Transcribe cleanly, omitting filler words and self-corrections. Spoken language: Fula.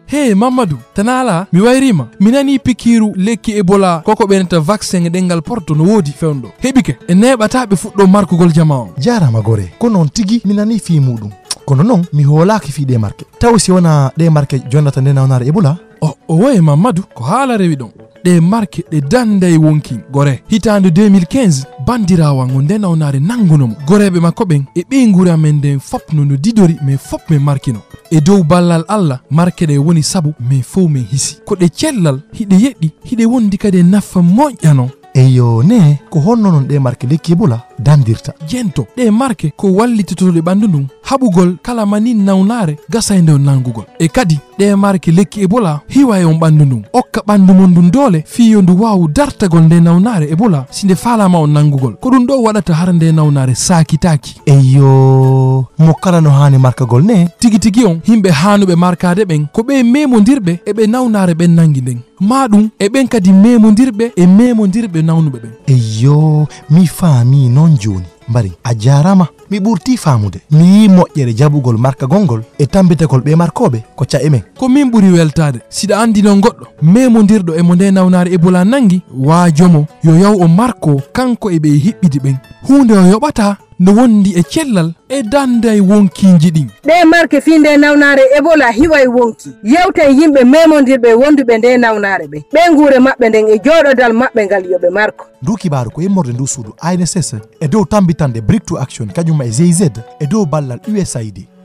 Hey Mamadou, tanala mi wayrima minani pikiru lekki Ebola koko benata vaccin dengal porto no wodi fewndo hebike e nebata be fuddo markugol jama on. Jarama gore ko non tigi minani fi mudum kono non mi holaki fi de marke tawsi wona de marke jonnata de nawnare Ebola. O way Mamadou ko hala rewi don de marke de danday wonki gore hitande 2015 bandirawa ngonde nawnare nangunomo gorebe makko ben e be ngura men den fopno no didori me fop me markino e dow ballal Allah marke de woni sabu me fo me hisi ko de cellal hide yeddi hide wondi kade nafa moƴƴano. Eyo ne ko honno non de marke lekki Ebola dandirta jento de marke ko wallititoɗe ɓandu ndun haɓugol kala mani nawnare gasayde on nangugol e kadi de marke lekki Ebola hiwa e on ɓandu ndun okka ɓandu mon ndun dole fiyo ndu wawu dartagol nde nawnare Ebola sinde falama on nangugol ko ɗum ɗo waɗata har nde nawnare sakitaki. Eyo mo kala no hani markagol ne tigi on himɓe hanuɓe markade ɓen ko ɓe memodirɓe e ɓe nawnare ɓen nangi nden maɗum e ɓen kadi memodirɓe e memodirɓe nawnuɓe ɓen. Eyo mi faami non joni mbari a jarama mi ɓurti famude mi yi moƴƴere jabugol marka gongol e tambitegol ɓe markoɓe ko ca'e men ko min ɓuri weltade siɗa andi non goɗɗo memodirɗo e mo nde nawnare Ebola nangi waajomo yo yaw o marko kanko e ɓe hiɓɓidi ɓen hunde o yoɓata no wondi e cellal e danday wonkiji ɗin. ɗe marke fi nde nawnare Ebola hiway wonki yewten yimɓe memodirɓe wonduɓe nde nawnare ɓe ɓe guure maɓɓe nden e jooɗodal maɓɓe ngal yoɓe marko. ndu kibaru ko immorde ndu suudu ANSS e dow tambitande Brick to Action kañum e GIZ e dow ballal USAID.